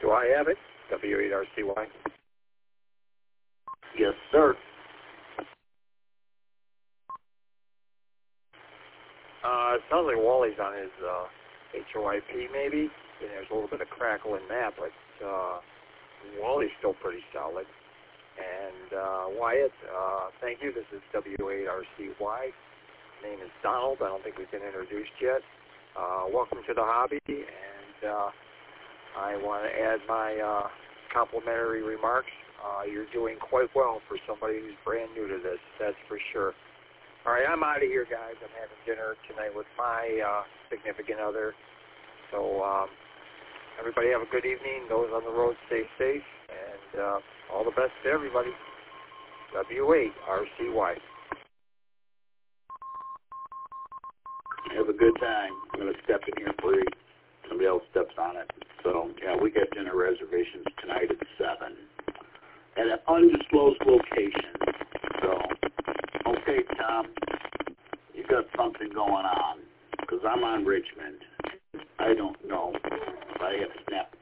Do I have it? W8RCY. Yes, sir. It sounds like Wally's on his HOIP maybe. And there's a little bit of crackle in that, but Wally's still pretty solid. And Wyatt, thank you. This is W8RCY. Name is Donald. I don't think we've been introduced yet. Welcome to the hobby, and I want to add my complimentary remarks. You're doing quite well for somebody who's brand new to this, that's for sure. All right, I'm out of here, guys. I'm having dinner tonight with my significant other. So everybody have a good evening. Those on the road, stay safe, and all the best to everybody. W8RCY. Have a good time. I'm going to step in here for you. Somebody else steps on it. So, yeah, we got dinner reservations tonight at 7 at an undisclosed location. So, okay, Tom, you got something going on because I'm on Richmond. I don't know if I have snapped